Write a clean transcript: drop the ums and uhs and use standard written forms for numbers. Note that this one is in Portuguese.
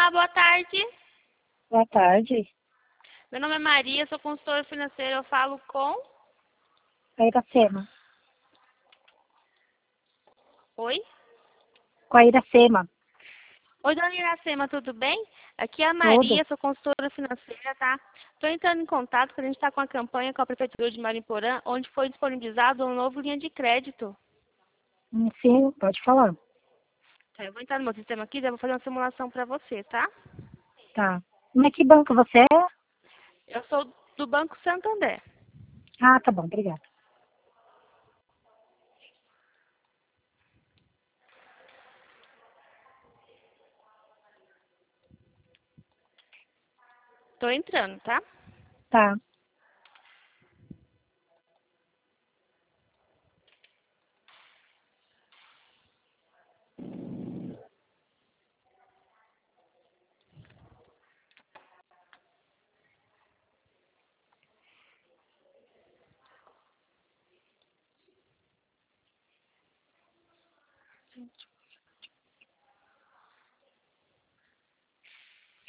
Olá, boa tarde. Boa tarde. Meu nome é Maria, sou consultora financeira. Eu falo com... Com a Iracema. Oi? Com a Iracema. Oi, dona Iracema, tudo bem? Aqui é a Tudo. Maria, sou consultora financeira, tá? Estou entrando em contato porque a gente está com a campanha com a Prefeitura de Marimporã, onde foi disponibilizado um novo linha de crédito. Sim, pode falar. Tá, eu vou entrar no meu sistema aqui, já vou fazer uma simulação para você, tá? Tá. Mas que banco você é? Eu sou do Banco Santander. Ah, tá bom, obrigada. Estou entrando, tá? Tá. Gente.